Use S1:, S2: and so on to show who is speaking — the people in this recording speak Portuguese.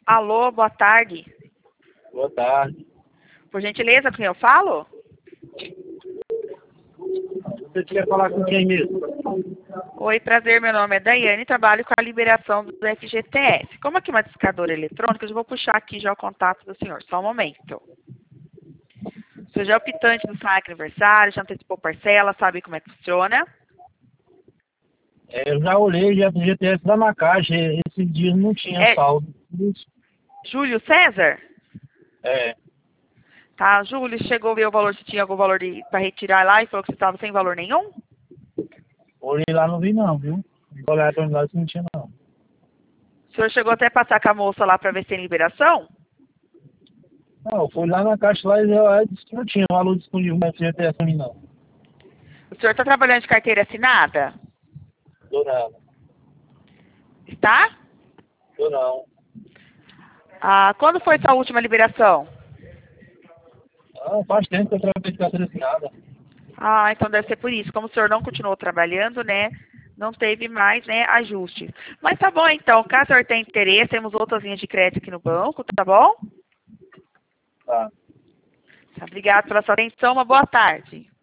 S1: Alô, boa tarde.
S2: Boa tarde.
S1: Por gentileza, com quem eu falo?
S2: Você quer falar com quem mesmo?
S1: Oi, prazer, meu nome é Daiane, trabalho com a liberação do FGTS. Como aqui é uma discadora eletrônica, eu já vou puxar aqui já o contato do senhor, só um momento. O senhor já é optante do saque aniversário, já antecipou parcela, sabe como é que funciona?
S2: Eu já olhei, já o GTS lá na caixa, esses dias não tinha
S1: É
S2: saldo.
S1: Júlio César?
S2: É,
S1: Tá, Júlio, chegou a ver o valor, se tinha algum valor para retirar lá e falou que você estava sem valor nenhum?
S2: olhei lá, não vi não, viu? Olhei lá, não tinha não.
S1: O senhor chegou até a passar com a moça lá para ver se tem liberação?
S2: Não, eu fui lá na caixa lá e ela disse que não tinha valor disponível para GTS pra mim não.
S1: O senhor está trabalhando de carteira assinada?
S2: Tô não,
S1: Está?
S2: tô não.
S1: Ah, quando foi sua última liberação?
S2: Ah, faz tempo que eu trabalhei de carteira assinada.
S1: Ah, então deve ser por isso. Como o senhor não continuou trabalhando, né? Não teve mais, né, ajustes. Mas tá bom, então. Caso o senhor tenha interesse, temos outras linhas de crédito aqui no banco, tá bom?
S2: Tá.
S1: Obrigado pela sua atenção. Uma boa tarde.